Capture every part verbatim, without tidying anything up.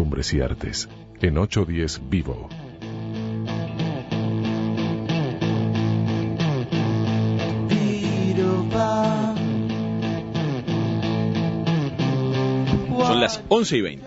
costumbres y artes, en ocho diez Vivo. Son las once y veinte.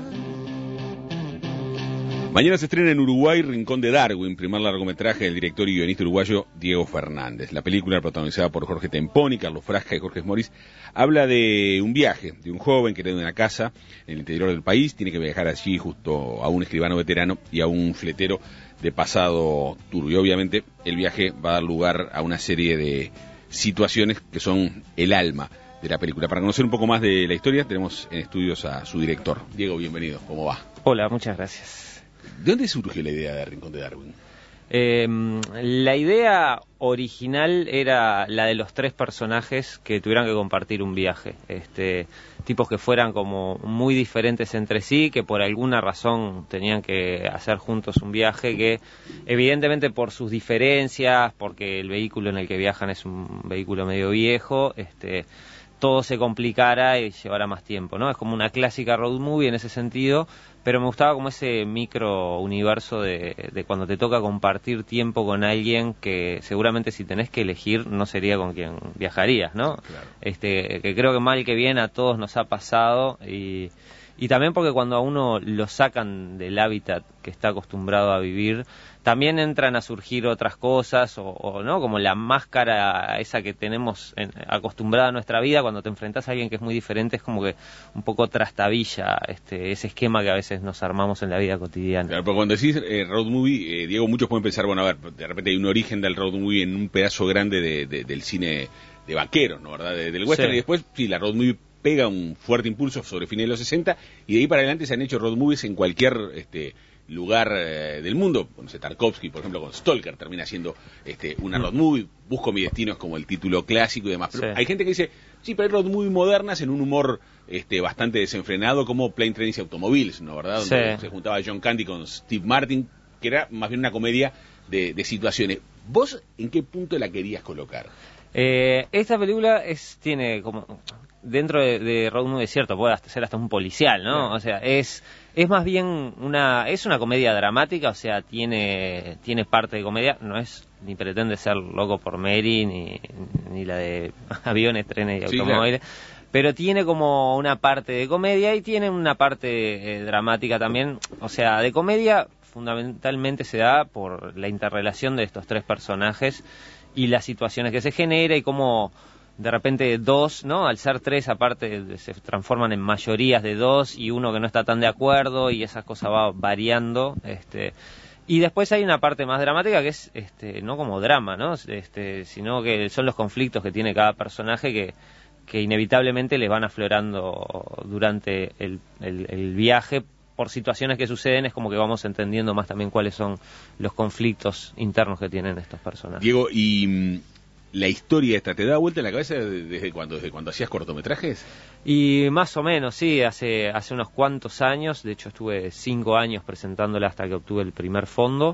Mañana se estrena en Uruguay Rincón de Darwin, primer largometraje del director y guionista uruguayo Diego Fernández. La película, protagonizada por Jorge Temponi, Carlos Frasca y Jorge Moris, habla de un viaje, de un joven que hereda una casa en el interior del país, tiene que viajar allí justo a un escribano veterano y a un fletero de pasado turbio. Y obviamente el viaje va a dar lugar a una serie de situaciones que son el alma de la película. Para conocer un poco más de la historia, tenemos en estudios a su director. Diego, bienvenido. ¿Cómo va? Hola, muchas gracias. ¿De dónde surgió la idea de Rincón de Darwin? Eh, la idea original era la de los tres personajes que tuvieran que compartir un viaje. Este, tipos que fueran como muy diferentes entre sí, que por alguna razón tenían que hacer juntos un viaje, que evidentemente por sus diferencias, porque el vehículo en el que viajan es un vehículo medio viejo, este, todo se complicara y llevara más tiempo, ¿no? Es como una clásica road movie en ese sentido, pero me gustaba como ese micro universo de, de cuando te toca compartir tiempo con alguien que seguramente si tenés que elegir no sería con quien viajarías, ¿no? Claro. Este, que creo que mal que bien a todos nos ha pasado y, y también porque cuando a uno lo sacan del hábitat que está acostumbrado a vivir, también entran a surgir otras cosas, o, o no, como la máscara esa que tenemos en, acostumbrada a nuestra vida, cuando te enfrentás a alguien que es muy diferente, es como que un poco trastabilla este, ese esquema que a veces nos armamos en la vida cotidiana. Claro, pero cuando decís eh, road movie, eh, Diego, muchos pueden pensar, bueno, a ver, de repente hay un origen del road movie en un pedazo grande de, de, del cine de vaqueros, ¿no? ¿Verdad? De, del western, sí. Y después, sí, la road movie pega un fuerte impulso sobre fines de los sesenta, y de ahí para adelante se han hecho road movies en cualquier este lugar eh, del mundo. No sé, Tarkovsky, por ejemplo, con Stalker termina siendo este una road movie. Busco mi destino es como el título clásico y demás. Pero sí. Hay gente que dice, sí, pero hay road movie modernas en un humor este bastante desenfrenado, como Plane, Trains y Automobiles, ¿no? ¿Verdad? Donde sí. Se juntaba John Candy con Steve Martin, que era más bien una comedia de, de situaciones. ¿Vos en qué punto la querías colocar? Eh, esta película es tiene como dentro de, de road movie, es cierto, puede ser hasta un policial, ¿no? Sí. O sea, es es más bien una es una comedia dramática, o sea, tiene tiene parte de comedia, no es ni pretende ser Loco por Mary ni ni la de aviones, trenes y sí, automóviles. Claro. Pero tiene como una parte de comedia y tiene una parte eh, dramática también, o sea, de comedia fundamentalmente se da por la interrelación de estos tres personajes y las situaciones que se genera y cómo de repente dos, ¿no? Al ser tres, aparte se transforman en mayorías de dos y uno que no está tan de acuerdo y esas cosas va variando, este y después hay una parte más dramática que es este no como drama, ¿no? Este, sino que son los conflictos que tiene cada personaje que que inevitablemente les van aflorando durante el, el, el viaje por situaciones que suceden. Es como que vamos entendiendo más también cuáles son los conflictos internos que tienen estos personajes. Diego, y la historia esta, ¿te da vuelta en la cabeza desde cuando, desde cuando hacías cortometrajes? Y más o menos, sí, hace, hace unos cuantos años, de hecho estuve cinco años presentándola hasta que obtuve el primer fondo,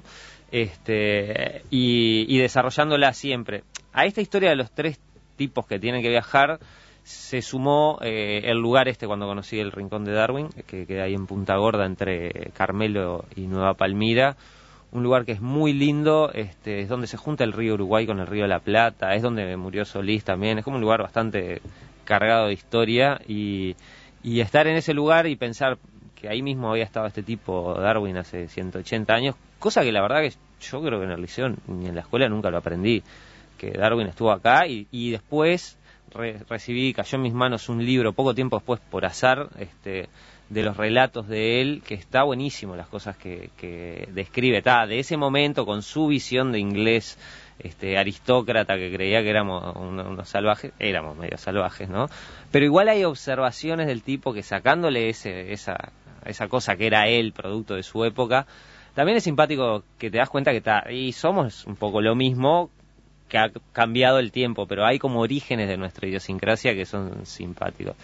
este, y, y desarrollándola siempre. A esta historia de los tres tipos que tienen que viajar, se sumó eh, el lugar este cuando conocí el Rincón de Darwin, que queda ahí en Punta Gorda entre Carmelo y Nueva Palmira, un lugar que es muy lindo, este, es donde se junta el río Uruguay con el río de la Plata, es donde murió Solís también, es como un lugar bastante cargado de historia, y, y estar en ese lugar y pensar que ahí mismo había estado este tipo, Darwin, hace ciento ochenta años, cosa que la verdad que yo creo que en el liceo ni en la escuela nunca lo aprendí, que Darwin estuvo acá, y, y después re, recibí, cayó en mis manos un libro poco tiempo después por azar, este de los relatos de él, que está buenísimo las cosas que, que describe, está de ese momento con su visión de inglés este aristócrata que creía que éramos unos, unos salvajes, éramos medio salvajes, ¿no? Pero igual hay observaciones del tipo que sacándole ese esa esa cosa que era él, producto de su época, también es simpático que te das cuenta que está, y somos un poco lo mismo, que ha cambiado el tiempo, pero hay como orígenes de nuestra idiosincrasia que son simpáticos.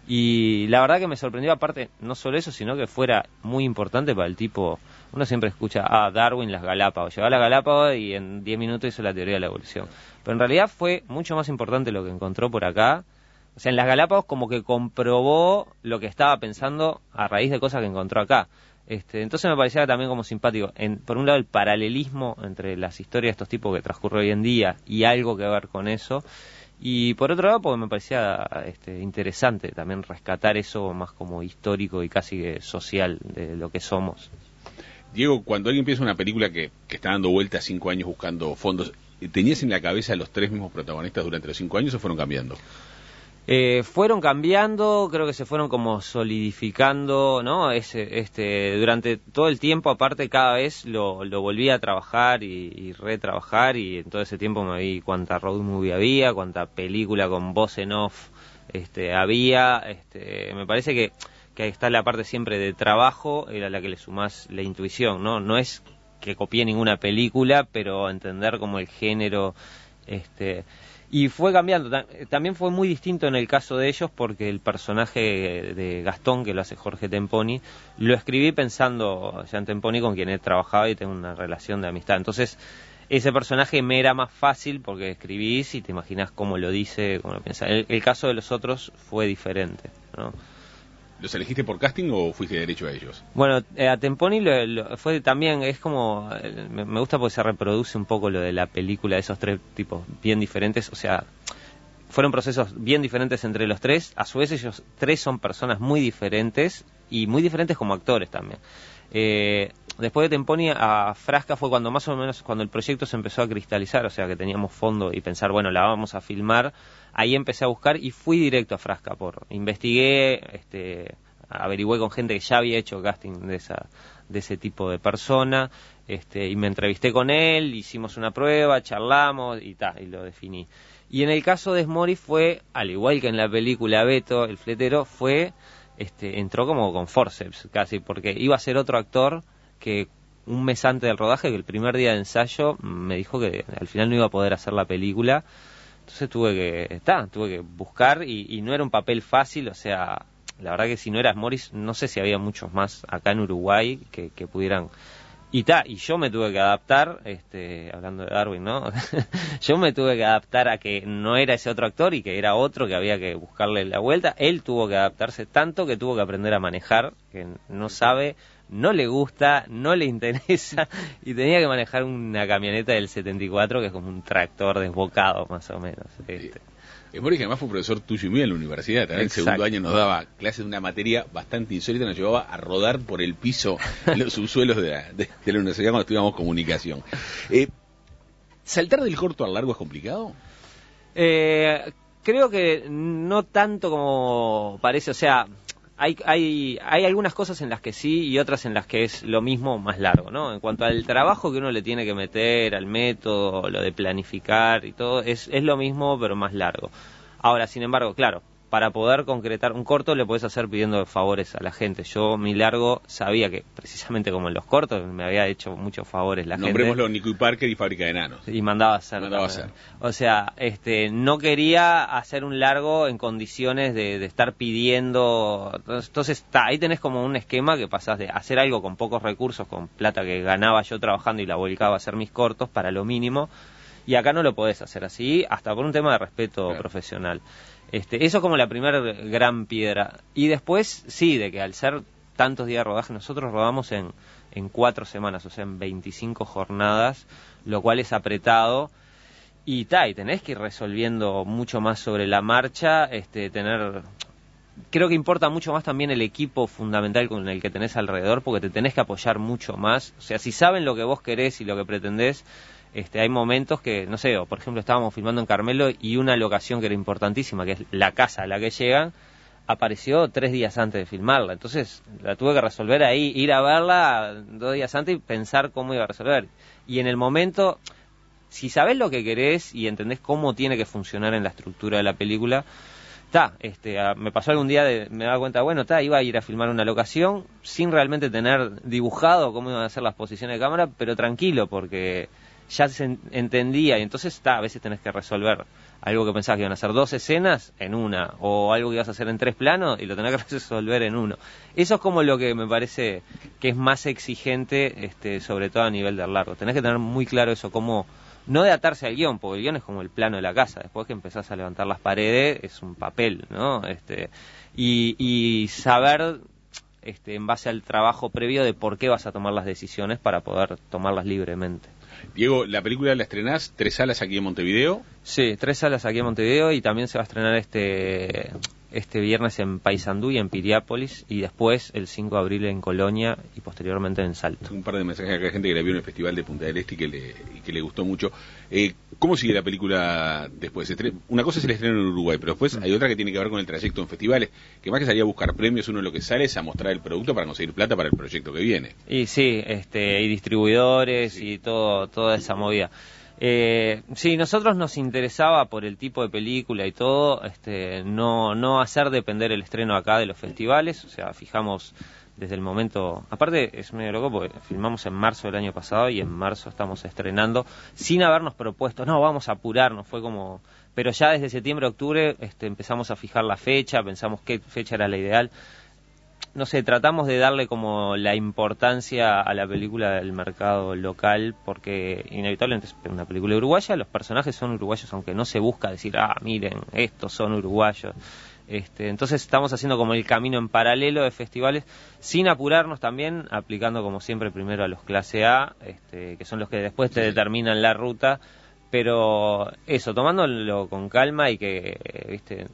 Y la verdad que me sorprendió, aparte, no solo eso, sino que fuera muy importante para el tipo. Uno siempre escucha, ah, Darwin, las Galápagos, llegó a las Galápagos y en diez minutos hizo la teoría de la evolución. Pero en realidad fue mucho más importante lo que encontró por acá O sea, en las Galápagos como que comprobó lo que estaba pensando a raíz de cosas que encontró acá. Este, entonces me parecía también como simpático. En, por un lado, el paralelismo entre las historias de estos tipos que transcurre hoy en día y algo que ver con eso. Y por otro lado, porque me parecía este, interesante también rescatar eso más como histórico y casi que social de lo que somos. Diego, cuando alguien piensa una película que, que está dando vueltas cinco años buscando fondos, ¿tenías en la cabeza los tres mismos protagonistas durante los cinco años o fueron cambiando? Eh, fueron cambiando, creo que se fueron como solidificando, ¿no? Ese, este, durante todo el tiempo, aparte, cada vez lo, lo volví a trabajar y, y retrabajar, y en todo ese tiempo me vi cuánta road movie había, cuánta película con voz en off este, había. Este, me parece que, que ahí está la parte siempre de trabajo, era la que le sumás la intuición, ¿no? No es que copié ninguna película, pero entender como el género, este... Y fue cambiando, también fue muy distinto en el caso de ellos porque el personaje de Gastón, que lo hace Jorge Temponi, lo escribí pensando ya en Temponi, con quien he trabajado y tengo una relación de amistad. Entonces, ese personaje me era más fácil porque escribís y te imaginas cómo lo dice, cómo lo piensa. El, el caso de los otros fue diferente, ¿no? ¿Los elegiste por casting o fuiste derecho a ellos? Bueno, eh, a Temponi lo, lo, fue también, es como, eh, me, me gusta porque se reproduce un poco lo de la película de esos tres tipos bien diferentes, o sea, fueron procesos bien diferentes entre los tres, a su vez ellos tres son personas muy diferentes y muy diferentes como actores también. Eh, después de Temponi a Frasca fue cuando más o menos, cuando el proyecto se empezó a cristalizar, o sea que teníamos fondo y pensar, bueno, la vamos a filmar. Ahí empecé a buscar y fui directo a Frasca, por investigué, este, averigüé con gente que ya había hecho casting de esa, de ese tipo de persona, este, y me entrevisté con él, hicimos una prueba, charlamos y ta, y lo definí. Y en el caso de Smoris fue, al igual que en la película Beto, el fletero, fue, este, entró como con forceps casi, porque iba a ser otro actor que un mes antes del rodaje, que el primer día de ensayo, me dijo que al final no iba a poder hacer la película. Entonces tuve que, está, tuve que buscar y, y no era un papel fácil, o sea, la verdad que si no eras Morris, no sé si había muchos más acá en Uruguay que, que pudieran. Y ta, y yo me tuve que adaptar, este, hablando de Darwin, ¿no? Yo me tuve que adaptar a que no era ese otro actor y que era otro que había que buscarle la vuelta. Él tuvo que adaptarse tanto que tuvo que aprender a manejar, que no sabe, no le gusta, no le interesa, y tenía que manejar una camioneta del setenta y cuatro que es como un tractor desbocado, más o menos. Este. Smoris, que además fue profesor tuyo y mío en la universidad, también. Exacto. El segundo año nos daba clases de una materia bastante insólita, nos llevaba a rodar por el piso los subsuelos de la, de, de la universidad cuando estudiábamos comunicación. Eh, ¿Saltar del corto al largo es complicado? Eh, creo que no tanto como parece, o sea, hay, hay, hay algunas cosas en las que sí y otras en las que es lo mismo más largo, ¿no? En cuanto al trabajo que uno le tiene que meter, al método, lo de planificar y todo, es, es lo mismo pero más largo. Ahora, sin embargo, claro, para poder concretar un corto le podés hacer pidiendo favores a la gente. Yo, mi largo, sabía que precisamente como en los cortos me había hecho muchos favores la gente. Nombrémoslo Nico y Parker y Fábrica de Enanos. Y mandaba a hacer. Mandaba a hacer. O sea, este, no quería hacer un largo en condiciones de, de estar pidiendo. Entonces, está, ahí tenés como un esquema que pasás de hacer algo con pocos recursos, con plata que ganaba yo trabajando y la volcaba a hacer mis cortos para lo mínimo. Y acá no lo podés hacer así, hasta por un tema de respeto claro. profesional. Este, eso como la primera gran piedra. Y después, sí, de que al ser tantos días de rodaje, nosotros rodamos en, en cuatro semanas, o sea, en veinticinco jornadas, lo cual es apretado. Y, ta, y tenés que ir resolviendo mucho más sobre la marcha, este, tener... Creo que importa mucho más también el equipo fundamental con el que tenés alrededor, porque te tenés que apoyar mucho más. O sea, si saben lo que vos querés y lo que pretendés, Este, hay momentos que, no sé, o por ejemplo estábamos filmando en Carmelo y una locación que era importantísima, que es la casa a la que llegan, apareció tres días antes de filmarla. Entonces la tuve que resolver ahí, ir a verla dos días antes y pensar cómo iba a resolver. Y en el momento, si sabés lo que querés y entendés cómo tiene que funcionar en la estructura de la película, ta, este, a, me pasó algún día, de, me daba cuenta, bueno, ta, iba a ir a filmar una locación sin realmente tener dibujado cómo iban a ser las posiciones de cámara, pero tranquilo, porque ya se entendía, y entonces está, a veces tenés que resolver algo que pensabas que iban a ser dos escenas en una, o algo que ibas a hacer en tres planos y lo tenés que resolver en uno. Eso es como lo que me parece que es más exigente, este, sobre todo a nivel del largo. Tenés que tener muy claro eso, cómo, no de atarse al guión, porque el guión es como el plano de la casa, después que empezás a levantar las paredes es un papel, ¿no? Este, y, y saber, este, en base al trabajo previo de por qué vas a tomar las decisiones para poder tomarlas libremente. Diego, la película la estrenás, tres salas aquí en Montevideo. Sí, tres salas aquí en Montevideo y también se va a estrenar este este viernes en Paysandú y en Piriápolis y después el cinco de abril en Colonia y posteriormente en Salto. Un par de mensajes acá de gente que la vio en el Festival de Punta del Este y que le, y que le gustó mucho. Eh, ¿Cómo sigue la película después? Una cosa es el estreno en Uruguay, pero después hay otra que tiene que ver con el trayecto en festivales, que más que salir a buscar premios, uno lo que sale es a mostrar el producto para conseguir plata para el proyecto que viene. Y sí, este, y distribuidores sí. y todo, toda esa movida. Eh, sí, nosotros nos interesaba por el tipo de película y todo, este, no, no hacer depender el estreno acá de los festivales, o sea, fijamos desde el momento, aparte es medio loco porque filmamos en marzo del año pasado y en marzo estamos estrenando sin habernos propuesto, no, vamos a apurarnos, fue como, pero ya desde septiembre, octubre, este, empezamos a fijar la fecha, pensamos qué fecha era la ideal. No sé, tratamos de darle como la importancia a la película del mercado local, porque inevitablemente es una película uruguaya, los personajes son uruguayos, aunque no se busca decir, ah, miren, estos son uruguayos. Este, entonces estamos haciendo como el camino en paralelo de festivales, sin apurarnos también, aplicando como siempre primero a los clase A, este, que son los que después te determinan la ruta, pero eso, tomándolo con calma y que, viste...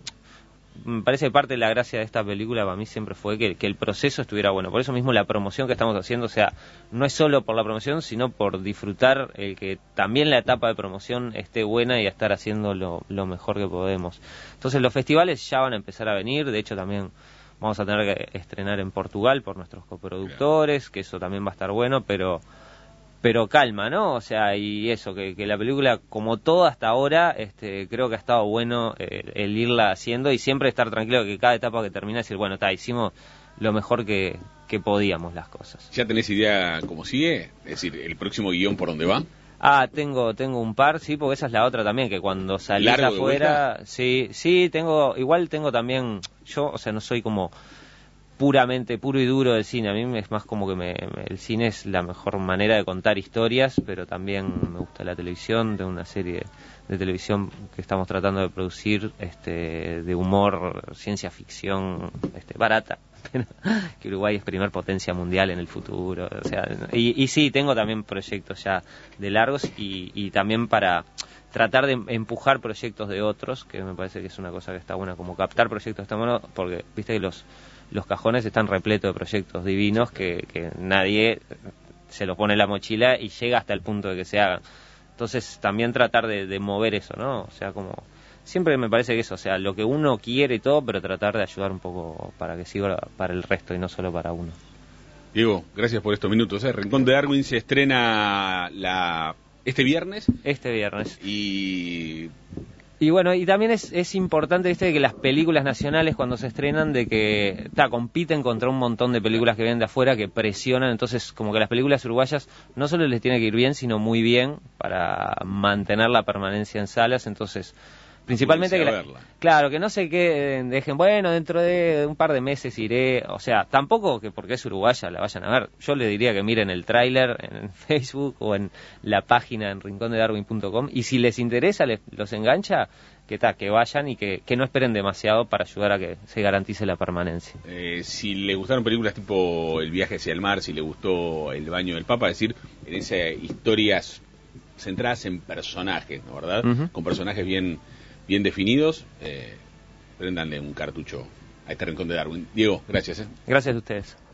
Me parece que parte de la gracia de esta película para mí siempre fue que, que el proceso estuviera bueno. Por eso mismo la promoción que estamos haciendo, o sea, no es solo por la promoción, sino por disfrutar el que también la etapa de promoción esté buena y a estar haciendo lo, lo mejor que podemos. Entonces los festivales ya van a empezar a venir, de hecho también vamos a tener que estrenar en Portugal por nuestros coproductores, que eso también va a estar bueno, pero... pero calma, ¿no? O sea, y eso, que, que la película, como todo hasta ahora, este, creo que ha estado bueno eh, el irla haciendo y siempre estar tranquilo que cada etapa que termina decir, bueno, está, hicimos lo mejor que, que podíamos las cosas. ¿Ya tenés idea cómo sigue? Es decir, ¿el próximo guión por dónde va? Ah, tengo tengo un par, sí, porque esa es la otra también, que cuando salís afuera, sí, sí, tengo, igual tengo también, yo, o sea, no soy como... puramente, puro y duro del cine. A mí es más como que me, me, el cine es la mejor manera de contar historias, pero también me gusta la televisión, de una serie de televisión que estamos tratando de producir, este, de humor, ciencia ficción, este, barata, que Uruguay es primer potencia mundial en el futuro, o sea, y, y sí, tengo también proyectos ya de largos y, y también para tratar de empujar proyectos de otros, que me parece que es una cosa que está buena, como captar proyectos está bueno, porque viste que los los cajones están repletos de proyectos divinos que, que nadie se los pone en la mochila y llega hasta el punto de que se hagan. Entonces también tratar de, de mover eso, ¿no? O sea, como siempre me parece que eso, o sea, lo que uno quiere y todo, pero tratar de ayudar un poco para que siga para el resto y no solo para uno. Diego, gracias por estos minutos. ¿eh? Rincón de Darwin se estrena la este viernes. Este viernes. Y... Y bueno, y también es, es importante, viste, que las películas nacionales cuando se estrenan, de que ta, compiten contra un montón de películas que vienen de afuera, que presionan, entonces como que las películas uruguayas no solo les tiene que ir bien, sino muy bien para mantener la permanencia en salas, entonces... Principalmente que la, claro, que no se queden, dejen, bueno, dentro de un par de meses iré, o sea, tampoco que porque es uruguaya la vayan a ver. Yo le diría que miren el tráiler en Facebook o en la página en rincón de darwin punto com y si les interesa, les, los engancha, que ta, que vayan y que, que no esperen demasiado para ayudar a que se garantice la permanencia. Eh, si le gustaron películas tipo El viaje hacia el mar, si le gustó El baño del Papa, es decir, en esas historias centradas en personajes, ¿no, verdad? Uh-huh. Con personajes bien... bien definidos, eh, préndanle un cartucho a este Rincón de Darwin. Diego, gracias. ¿eh? Gracias a ustedes.